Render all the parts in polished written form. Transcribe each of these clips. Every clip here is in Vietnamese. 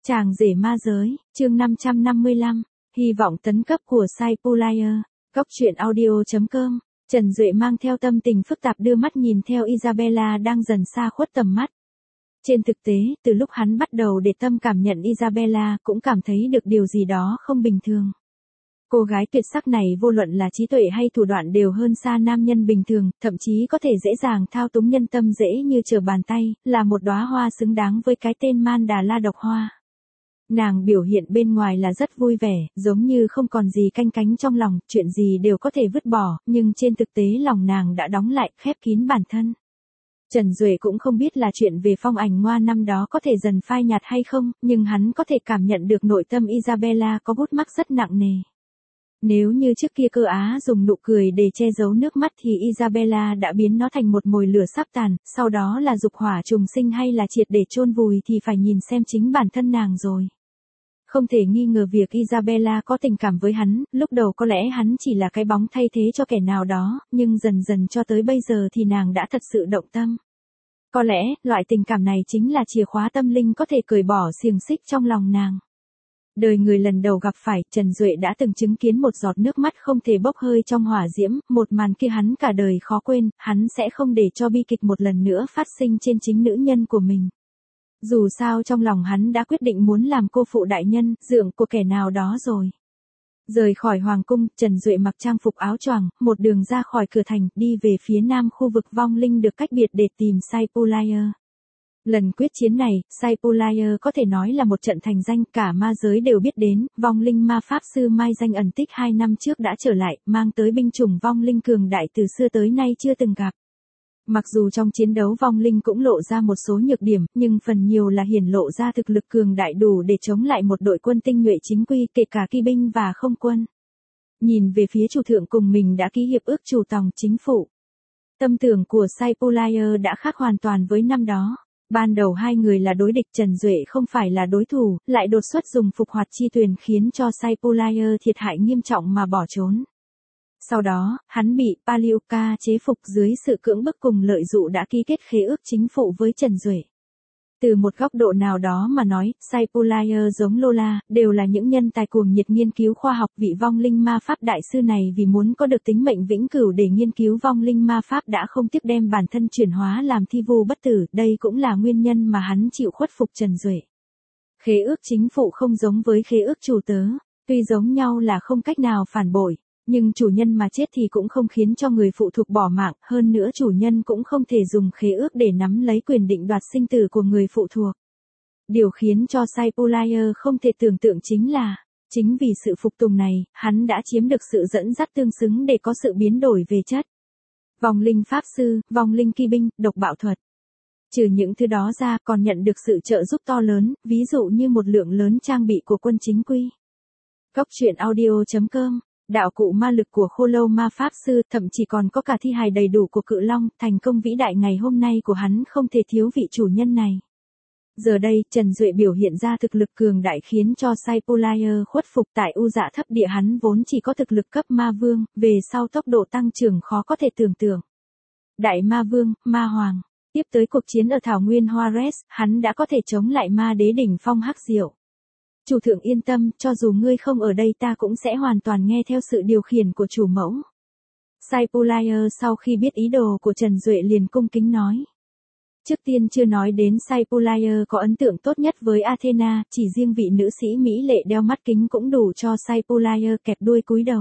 Chàng rể ma giới, chương 555, hy vọng tấn cấp của Saipulayer, góc truyện audio.com. Trần Duệ mang theo tâm tình phức tạp đưa mắt nhìn theo Isabella đang dần xa khuất tầm mắt. Trên thực tế, từ lúc hắn bắt đầu để tâm cảm nhận Isabella cũng cảm thấy được điều gì đó không bình thường. Cô gái tuyệt sắc này vô luận là trí tuệ hay thủ đoạn đều hơn xa nam nhân bình thường, thậm chí có thể dễ dàng thao túng nhân tâm dễ như trở bàn tay, là một đóa hoa xứng đáng với cái tên Man Đà La độc hoa. Nàng biểu hiện bên ngoài là rất vui vẻ, giống như không còn gì canh cánh trong lòng, chuyện gì đều có thể vứt bỏ, nhưng trên thực tế lòng nàng đã đóng lại, khép kín bản thân. Trần Duệ cũng không biết là chuyện về phong ảnh ngoa năm đó có thể dần phai nhạt hay không, nhưng hắn có thể cảm nhận được nội tâm Isabella có bút mắc rất nặng nề. Nếu như trước kia cơ á dùng nụ cười để che giấu nước mắt thì Isabella đã biến nó thành một mồi lửa sắp tàn, sau đó là dục hỏa trùng sinh hay là triệt để chôn vùi thì phải nhìn xem chính bản thân nàng rồi. Không thể nghi ngờ việc Isabella có tình cảm với hắn, lúc đầu có lẽ hắn chỉ là cái bóng thay thế cho kẻ nào đó, nhưng dần dần cho tới bây giờ thì nàng đã thật sự động tâm. Có lẽ, loại tình cảm này chính là chìa khóa tâm linh có thể cởi bỏ xiềng xích trong lòng nàng. Đời người lần đầu gặp phải, Trần Duệ đã từng chứng kiến một giọt nước mắt không thể bốc hơi trong hỏa diễm, một màn kia hắn cả đời khó quên, hắn sẽ không để cho bi kịch một lần nữa phát sinh trên chính nữ nhân của mình. Dù sao trong lòng hắn đã quyết định muốn làm cô phụ đại nhân, dượng của kẻ nào đó rồi. Rời khỏi hoàng cung, Trần Duệ mặc trang phục áo choàng, một đường ra khỏi cửa thành, đi về phía nam khu vực vong linh được cách biệt để tìm Saipulayer. Lần quyết chiến này, Saipulayer có thể nói là một trận thành danh, cả ma giới đều biết đến, vong linh ma pháp sư Mai Danh ẩn tích 2 năm trước đã trở lại, mang tới binh chủng vong linh cường đại từ xưa tới nay chưa từng gặp. Mặc dù trong chiến đấu vong linh cũng lộ ra một số nhược điểm, nhưng phần nhiều là hiển lộ ra thực lực cường đại đủ để chống lại một đội quân tinh nhuệ chính quy, kể cả kỵ binh và không quân. Nhìn về phía chủ thượng cùng mình đã ký hiệp ước chủ tòng chính phủ. Tâm tưởng của Saipulayer đã khác hoàn toàn với năm đó. Ban đầu hai người là đối địch, Trần Duệ không phải là đối thủ, lại đột xuất dùng phục hoạt chi tuyền khiến cho Saipulayer thiệt hại nghiêm trọng mà bỏ trốn. Sau đó, hắn bị Paliuka chế phục dưới sự cưỡng bức cùng lợi dụ đã ký kết khế ước chính phủ với Trần Duệ. Từ một góc độ nào đó mà nói, Saipulayer giống Lola, đều là những nhân tài cuồng nhiệt nghiên cứu khoa học. Vị vong linh ma pháp đại sư này vì muốn có được tính mệnh vĩnh cửu để nghiên cứu vong linh ma pháp đã không tiếc đem bản thân chuyển hóa làm thi vu bất tử, đây cũng là nguyên nhân mà hắn chịu khuất phục Trần Duệ. Khế ước chính phủ không giống với khế ước chủ tớ, tuy giống nhau là không cách nào phản bội. Nhưng chủ nhân mà chết thì cũng không khiến cho người phụ thuộc bỏ mạng, hơn nữa chủ nhân cũng không thể dùng khế ước để nắm lấy quyền định đoạt sinh tử của người phụ thuộc. Điều khiến cho Saipulayer không thể tưởng tượng chính vì sự phục tùng này, hắn đã chiếm được sự dẫn dắt tương xứng để có sự biến đổi về chất. Vong linh pháp sư, vong linh kỵ binh, độc bạo thuật. Trừ những thứ đó ra còn nhận được sự trợ giúp to lớn, ví dụ như một lượng lớn trang bị của quân chính quy. Góc truyện audio.com. Đạo cụ ma lực của Khô Lâu ma pháp sư, thậm chí còn có cả thi hài đầy đủ của Cự Long, thành công vĩ đại ngày hôm nay của hắn không thể thiếu vị chủ nhân này. Giờ đây, Trần Duệ biểu hiện ra thực lực cường đại khiến cho Saipulayer khuất phục. Tại U Dạ thấp địa hắn vốn chỉ có thực lực cấp ma vương, về sau tốc độ tăng trưởng khó có thể tưởng tượng. Đại ma vương, ma hoàng, tiếp tới cuộc chiến ở thảo nguyên Juarez, hắn đã có thể chống lại ma đế đỉnh phong hắc diệu. Chủ thượng yên tâm, cho dù ngươi không ở đây ta cũng sẽ hoàn toàn nghe theo sự điều khiển của chủ mẫu. Saipulayer sau khi biết ý đồ của Trần Duệ liền cung kính nói. Trước tiên chưa nói đến Saipulayer có ấn tượng tốt nhất với Athena, chỉ riêng vị nữ sĩ mỹ lệ đeo mắt kính cũng đủ cho Saipulayer kẹp đuôi cúi đầu.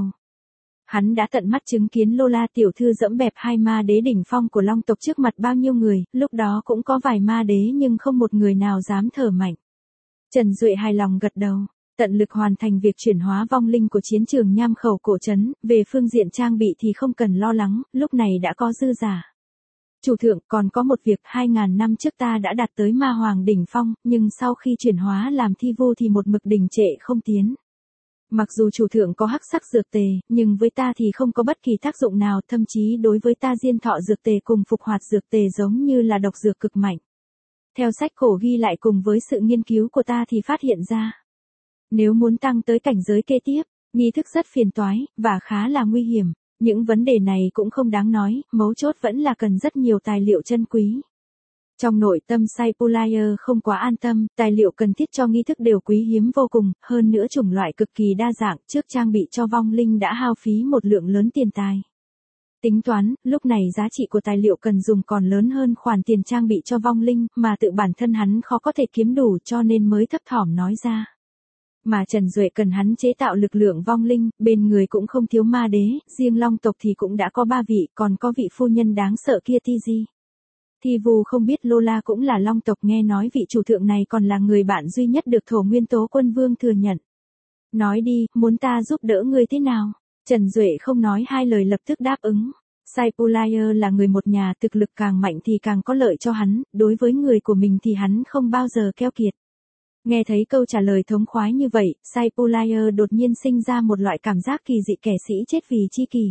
Hắn đã tận mắt chứng kiến Lola tiểu thư dẫm bẹp hai ma đế đỉnh phong của Long tộc trước mặt bao nhiêu người, lúc đó cũng có vài ma đế nhưng không một người nào dám thở mạnh. Trần Duệ hài lòng gật đầu, tận lực hoàn thành việc chuyển hóa vong linh của chiến trường Nham Khẩu cổ trấn, về phương diện trang bị thì không cần lo lắng, lúc này đã có dư giả. Chủ thượng, còn có một việc, 2000 năm trước ta đã đạt tới ma hoàng đỉnh phong, nhưng sau khi chuyển hóa làm thi vu thì một mực đình trệ không tiến. Mặc dù chủ thượng có hắc sắc dược tề, nhưng với ta thì không có bất kỳ tác dụng nào, thậm chí đối với ta diên thọ dược tề cùng phục hoạt dược tề giống như là độc dược cực mạnh. Theo sách cổ ghi lại cùng với sự nghiên cứu của ta thì phát hiện ra. Nếu muốn tăng tới cảnh giới kế tiếp, nghi thức rất phiền toái, và khá là nguy hiểm. Những vấn đề này cũng không đáng nói, mấu chốt vẫn là cần rất nhiều tài liệu chân quý. Trong nội tâm Saipulayer không quá an tâm, tài liệu cần thiết cho nghi thức đều quý hiếm vô cùng, hơn nữa chủng loại cực kỳ đa dạng, trước trang bị cho vong linh đã hao phí một lượng lớn tiền tài. Tính toán, lúc này giá trị của tài liệu cần dùng còn lớn hơn khoản tiền trang bị cho vong linh, mà tự bản thân hắn khó có thể kiếm đủ cho nên mới thấp thỏm nói ra. Mà Trần Duệ cần hắn chế tạo lực lượng vong linh, bên người cũng không thiếu ma đế, riêng long tộc thì cũng đã có 3 vị, còn có vị phu nhân đáng sợ kia Tiji. Thi Vu không biết Lola cũng là long tộc, nghe nói vị chủ thượng này còn là người bạn duy nhất được Thổ Nguyên Tố Quân Vương thừa nhận. Nói đi, muốn ta giúp đỡ ngươi thế nào? Trần Duệ không nói hai lời lập tức đáp ứng. Saipulayer là người một nhà, thực lực càng mạnh thì càng có lợi cho hắn, đối với người của mình thì hắn không bao giờ keo kiệt. Nghe thấy câu trả lời thống khoái như vậy, Saipulayer đột nhiên sinh ra một loại cảm giác kỳ dị, kẻ sĩ chết vì chi kỷ.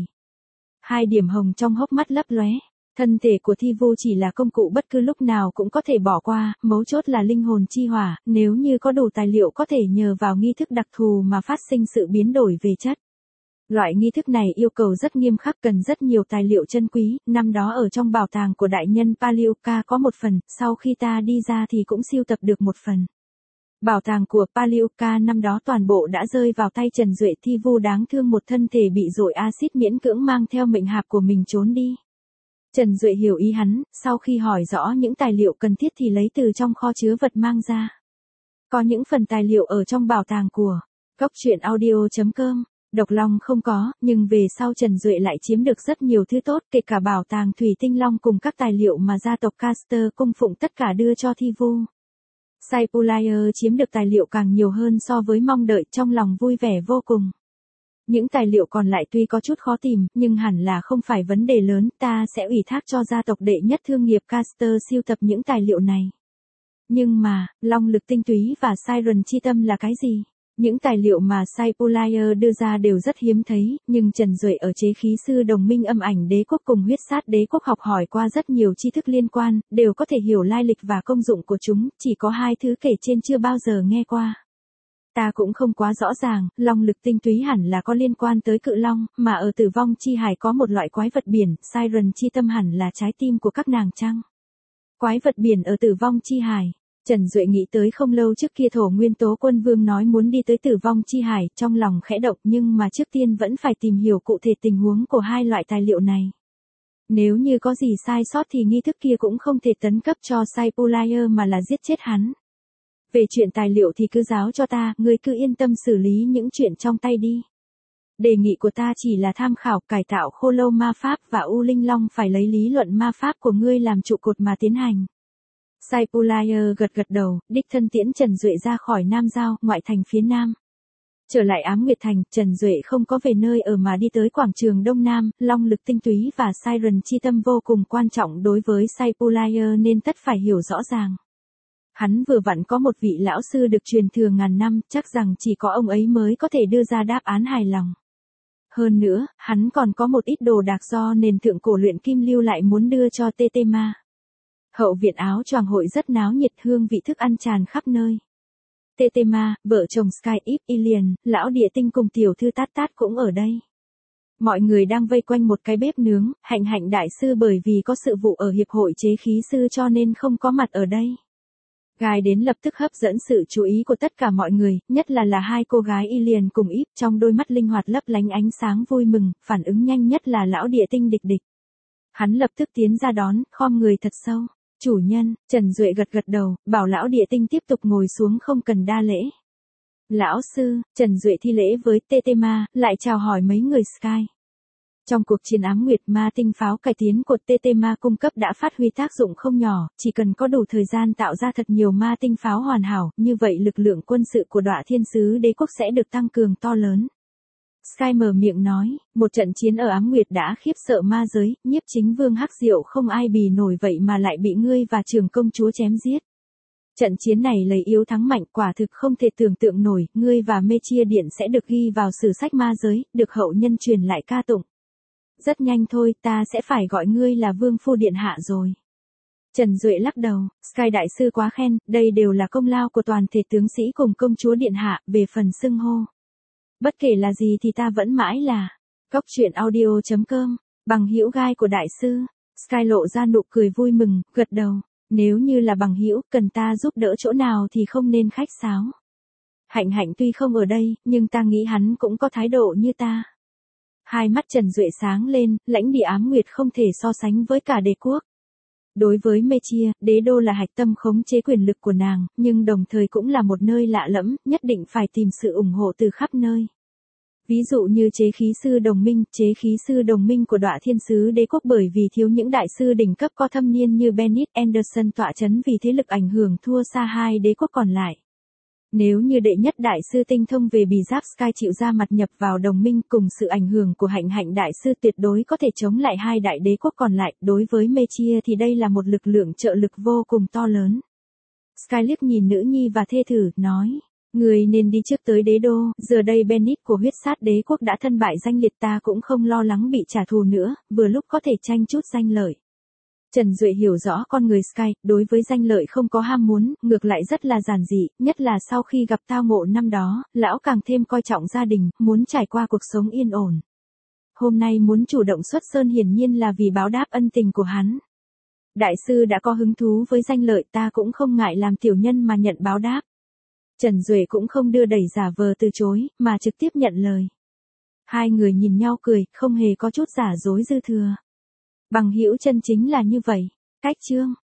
2 điểm hồng trong hốc mắt lấp lóe. Thân thể của Thi Vu chỉ là công cụ bất cứ lúc nào cũng có thể bỏ qua, mấu chốt là linh hồn chi hỏa, nếu như có đủ tài liệu có thể nhờ vào nghi thức đặc thù mà phát sinh sự biến đổi về chất. Loại nghi thức này yêu cầu rất nghiêm khắc, cần rất nhiều tài liệu chân quý, năm đó ở trong bảo tàng của đại nhân Paliuka có một phần, sau khi ta đi ra thì cũng sưu tập được một phần. Bảo tàng của Paliuka năm đó toàn bộ đã rơi vào tay Trần Duệ. Thi Vu đáng thương một thân thể bị dội axit miễn cưỡng mang theo mệnh hạp của mình trốn đi. Trần Duệ hiểu ý hắn, sau khi hỏi rõ những tài liệu cần thiết thì lấy từ trong kho chứa vật mang ra. Có những phần tài liệu ở trong bảo tàng của Cốc Truyện Audio.com. Độc Long không có, nhưng về sau Trần Duệ lại chiếm được rất nhiều thứ tốt, kể cả bảo tàng Thủy Tinh Long cùng các tài liệu mà gia tộc Caster cung phụng tất cả đưa cho Thi Vu. Saipulayer chiếm được tài liệu càng nhiều hơn so với mong đợi, trong lòng vui vẻ vô cùng. Những tài liệu còn lại tuy có chút khó tìm, nhưng hẳn là không phải vấn đề lớn, ta sẽ ủy thác cho gia tộc đệ nhất thương nghiệp Caster sưu tập những tài liệu này. Nhưng mà, long lực tinh túy và Siren chi tâm là cái gì? Những tài liệu mà Saipulayer đưa ra đều rất hiếm thấy, nhưng Trần Duệ ở chế khí sư đồng minh âm ảnh đế quốc cùng huyết sát đế quốc học hỏi qua rất nhiều tri thức liên quan, đều có thể hiểu lai lịch và công dụng của chúng, chỉ có 2 thứ kể trên chưa bao giờ nghe qua. Ta cũng không quá rõ ràng, long lực tinh túy hẳn là có liên quan tới cự long, mà ở tử vong chi hải có một loại quái vật biển, Siren chi tâm hẳn là trái tim của các nàng chăng? Quái vật biển ở tử vong chi hải. Trần Duệ nghĩ tới không lâu trước kia Thổ Nguyên Tố Quân Vương nói muốn đi tới tử vong chi hải, trong lòng khẽ động, nhưng mà trước tiên vẫn phải tìm hiểu cụ thể tình huống của 2 loại tài liệu này. Nếu như có gì sai sót thì nghi thức kia cũng không thể tấn cấp cho Saipulayer mà là giết chết hắn. Về chuyện tài liệu thì cứ giáo cho ta, ngươi cứ yên tâm xử lý những chuyện trong tay đi. Đề nghị của ta chỉ là tham khảo, cải tạo khô lâu ma pháp và U Linh Long phải lấy lý luận ma pháp của ngươi làm trụ cột mà tiến hành. Saipulayer gật gật đầu, đích thân tiễn Trần Duệ ra khỏi Nam Giao, ngoại thành phía Nam. Trở lại Ám Nguyệt Thành, Trần Duệ không có về nơi ở mà đi tới quảng trường Đông Nam, long lực tinh túy và Siren chi tâm vô cùng quan trọng đối với Saipulayer nên tất phải hiểu rõ ràng. Hắn vừa vặn có một vị lão sư được truyền thừa ngàn năm, chắc rằng chỉ có ông ấy mới có thể đưa ra đáp án hài lòng. Hơn nữa, hắn còn có một ít đồ đạc do nền thượng cổ luyện kim lưu lại muốn đưa cho Tetema. Hậu viện áo choàng hội rất náo nhiệt, hương vị thức ăn tràn khắp nơi. Tetema, vợ chồng Skyip, Ilian, lão địa tinh cùng tiểu thư Tát Tát cũng ở đây. Mọi người đang vây quanh một cái bếp nướng, Hạnh Hạnh đại sư bởi vì có sự vụ ở hiệp hội chế khí sư cho nên không có mặt ở đây. Gái đến lập tức hấp dẫn sự chú ý của tất cả mọi người, nhất là 2 cô gái Ilian cùng Íp, trong đôi mắt linh hoạt lấp lánh ánh sáng vui mừng, phản ứng nhanh nhất là lão địa tinh Địch Địch. Hắn lập tức tiến ra đón, khom người thật sâu. Chủ nhân, Trần Duệ gật gật đầu, bảo lão địa tinh tiếp tục ngồi xuống không cần đa lễ. Lão sư, Trần Duệ thi lễ với Tetema, lại chào hỏi mấy người Sky. Trong cuộc chiến Ám Nguyệt, ma tinh pháo cải tiến của Tetema cung cấp đã phát huy tác dụng không nhỏ, chỉ cần có đủ thời gian tạo ra thật nhiều ma tinh pháo hoàn hảo, như vậy lực lượng quân sự của Đọa Thiên Sứ Đế quốc sẽ được tăng cường to lớn. Sky mở miệng nói, một trận chiến ở Ám Nguyệt đã khiếp sợ ma giới, Nhiếp Chính Vương Hắc Diệu không ai bì nổi vậy mà lại bị ngươi và Trường công chúa chém giết. Trận chiến này lấy yếu thắng mạnh, quả thực không thể tưởng tượng nổi, ngươi và Mê Chia Điện sẽ được ghi vào sử sách ma giới, được hậu nhân truyền lại ca tụng. Rất nhanh thôi, ta sẽ phải gọi ngươi là Vương Phu Điện Hạ rồi. Trần Duệ lắc đầu, Sky đại sư quá khen, đây đều là công lao của toàn thể tướng sĩ cùng công chúa Điện Hạ, về phần xưng hô. Bất kể là gì thì ta vẫn mãi là Cốc Truyện Audio.com, bằng hữu gai của đại sư. Sky lộ ra nụ cười vui mừng, gật đầu. Nếu như là bằng hữu, cần ta giúp đỡ chỗ nào thì không nên khách sáo. Hạnh Hạnh tuy không ở đây, nhưng ta nghĩ hắn cũng có thái độ như ta. Hai mắt Trần Duệ sáng lên, lãnh địa ám nguyệt không thể so sánh với cả đế quốc. Đối với Mê Chia, đế đô là hạch tâm khống chế quyền lực của nàng, nhưng đồng thời cũng là một nơi lạ lẫm, nhất định phải tìm sự ủng hộ từ khắp nơi. Ví dụ như chế khí sư đồng minh của Đọa Thiên Sứ Đế quốc bởi vì thiếu những đại sư đỉnh cấp có thâm niên như Bennet Anderson tọa chấn vì thế lực ảnh hưởng thua xa hai đế quốc còn lại. Nếu như đệ nhất đại sư tinh thông về bì giáp Sky chịu ra mặt nhập vào đồng minh cùng sự ảnh hưởng của Hạnh Hạnh đại sư tuyệt đối có thể chống lại hai đại đế quốc còn lại, đối với Mê Chia thì đây là một lực lượng trợ lực vô cùng to lớn. Sky liếc nhìn nữ nhi và thê thử, nói, người nên đi trước tới đế đô, giờ đây Bennet của huyết sát đế quốc đã thân bại danh liệt ta cũng không lo lắng bị trả thù nữa, vừa lúc có thể tranh chút danh lợi. Trần Duệ hiểu rõ con người Sky, đối với danh lợi không có ham muốn, ngược lại rất là giản dị, nhất là sau khi gặp tao ngộ năm đó, lão càng thêm coi trọng gia đình, muốn trải qua cuộc sống yên ổn. Hôm nay muốn chủ động xuất sơn hiển nhiên là vì báo đáp ân tình của hắn. Đại sư đã có hứng thú với danh lợi ta cũng không ngại làm tiểu nhân mà nhận báo đáp. Trần Duệ cũng không đưa đẩy giả vờ từ chối, mà trực tiếp nhận lời. Hai người nhìn nhau cười, không hề có chút giả dối dư thừa. Bằng hữu chân chính là như vậy. Cách chương